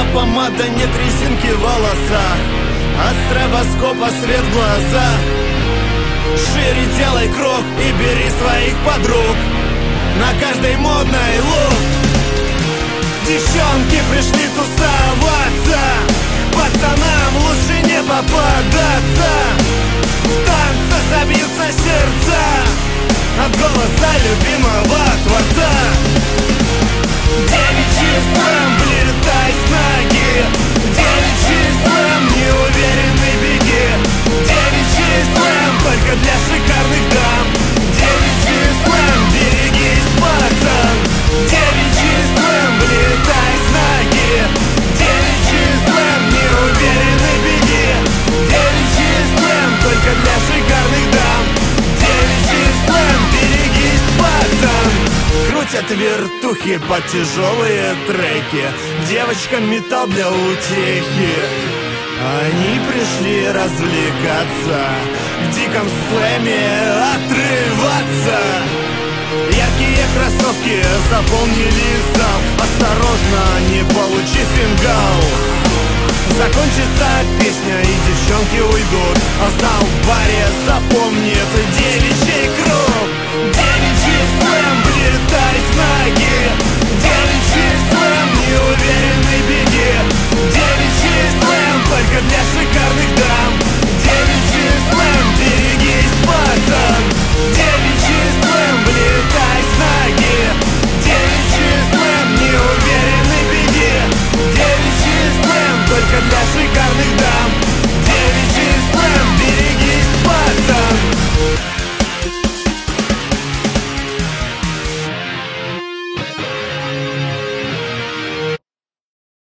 помада, нет резинки в волосах, от стробоскопа свет в глазах. Шире делай круг и бери своих подруг, на каждой модной лук. Девчонки пришли тусоваться, пацанам лучше не попадаться. В танце забьются сердца от голоса любимого творца. Девичий слэм, влетай с ноги, девичий слэм, неуверенный беги. Девичий слэм, только для шикарных дам. Девичий слэм, берегись, пацан. Девичий слэм, влетай с ноги, девичий слэм, неуверенный беги. Девичий слэм, только для шикарных дам. Девичий слэм, берегись, пацан. Крутят вертухи под тяжелые треки, девочкам металл для утехи. Они пришли развлекаться, в диком слэме отрываться. Яркие кроссовки заполнили зал, осторожно, не получи фингал. Закончится песня и девчонки уйдут, а зал в баре запомнит девичий круг. Девичий слэм, влетай с ноги, девичий слэм, неуверенный беги.